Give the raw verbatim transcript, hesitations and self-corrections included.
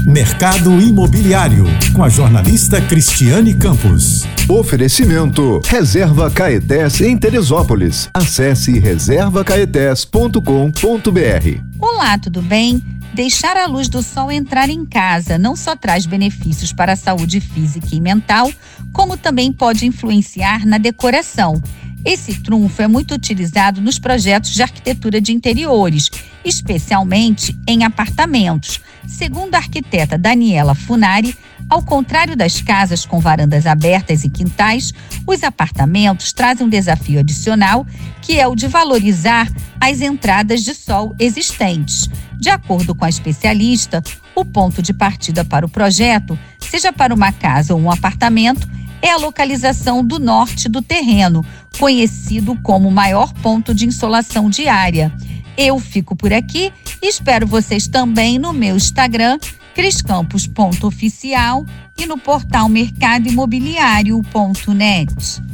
Mercado Imobiliário, com a jornalista Cristiane Campos. Oferecimento Reserva Caetés em Teresópolis. Acesse reserva caetés ponto com ponto br. Olá, tudo bem? Deixar a luz do sol entrar em casa não só traz benefícios para a saúde física e mental, como também pode influenciar na decoração. Esse trunfo é muito utilizado nos projetos de arquitetura de interiores, especialmente em apartamentos. Segundo a arquiteta Daniela Funari, ao contrário das casas com varandas abertas e quintais, os apartamentos trazem um desafio adicional, que é o de valorizar as entradas de sol existentes. De acordo com a especialista, o ponto de partida para o projeto, seja para uma casa ou um apartamento, é a localização do norte do terreno, conhecido como o maior ponto de insolação diária. Eu fico por aqui e espero vocês também no meu Instagram, cris campos ponto oficial, e no portal mercado imobiliário ponto net.